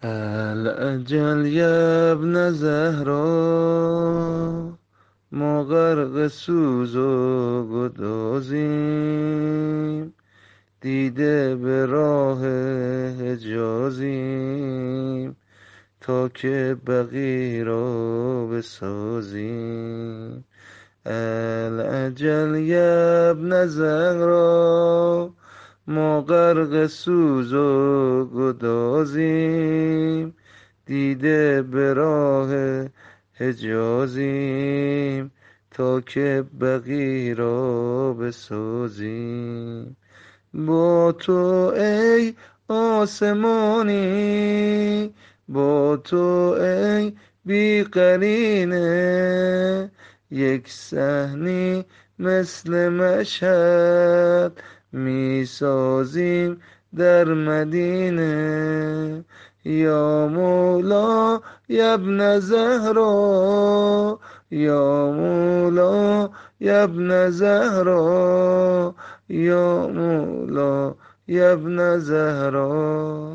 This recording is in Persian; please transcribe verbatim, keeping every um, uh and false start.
الأجل يا ابن زهرا ما غرق سوز و گدازیم، دیده به راه حجازیم تا که بقیه را بسازیم. الاجل یا ابن زهرا ما غرق سوز و گدازیم، دیده به راه حجازیم تا که بقیه را بسازیم. با تو ای آسمانی، با تو ای بی قرینه، یک صحنی مثل مشهد می سازیم در مدینه. یا مولا یا ابن زهرا، یا مولا یا ابن زهرا، یا مولا یا ابن زهرا.